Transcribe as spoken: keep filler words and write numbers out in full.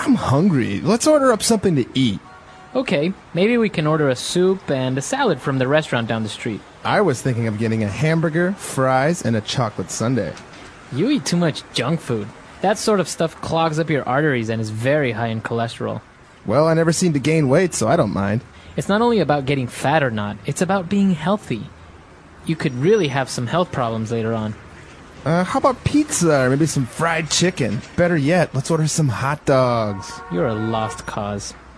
I'm hungry. Let's order up something to eat. Okay, maybe we can order a soup and a salad from the restaurant down the street. I was thinking of getting a hamburger, fries, and a chocolate sundae. You eat too much junk food. That sort of stuff clogs up your arteries and is very high in cholesterol. Well, I never seem to gain weight, so I don't mind. It's not only about getting fat or not, it's about being healthy. You could really have some health problems later on. Uh, how about pizza or maybe some fried chicken? Better yet, let's order some hot dogs. You're a lost cause.